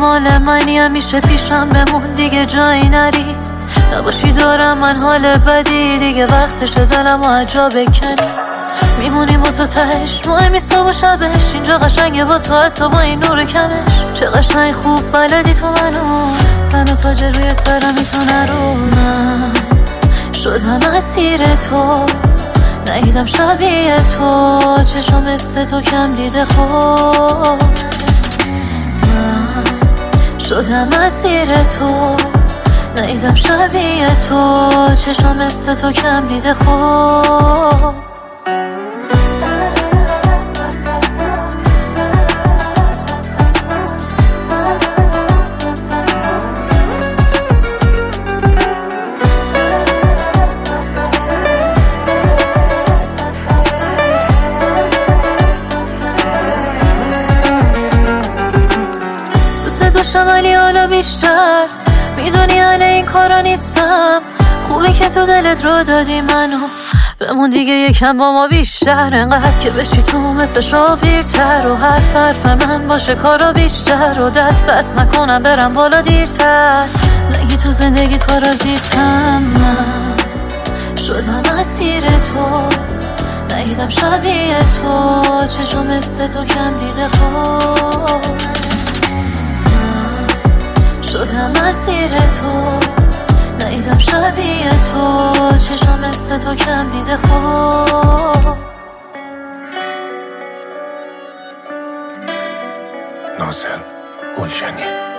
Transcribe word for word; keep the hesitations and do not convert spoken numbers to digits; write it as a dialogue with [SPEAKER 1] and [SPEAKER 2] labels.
[SPEAKER 1] مال منی، همیشه پیشم بمون دیگه جایی نری، نباشی دارم من حال بدی، دیگه وقتشه دلم و عجا بکنی. میمونیم و تو تهش، مهمی صبح و شبش، اینجا قشنگه با تو حتی با این نور کمش. چه قشنگ خوب بلدی تو منو، تن و تاج روی سرمی تو نرو. من شدم اسیر تو، ندیدم شبیه تو، چشم مثل تو کم دیده خود. من شدم اسیر تو، ندیدم شبیه تو، چشم مثل تو کم دیده خود. داشتم ولی حالا بیشتر میدونی حال این کارا نیستم. خوبه که تو دلت رو دادی منو، بمون دیگه یکم با ما بیشتر، انقدر که بشی تو مثل شاپیرتر، و حرف حرف من باشه کارا بیشتر، و دست دست نکنم برم بالا دیرتر، نگی تو زندگی پارازیتم. من شدم اسیر تو، ندیدم شبیه تو، چشم مثل تو کم دیده خود. شدم اسیر تو، ندیدم شبیه تو، چشم مثل تو کم دیده خود.
[SPEAKER 2] ناصر گلشنی.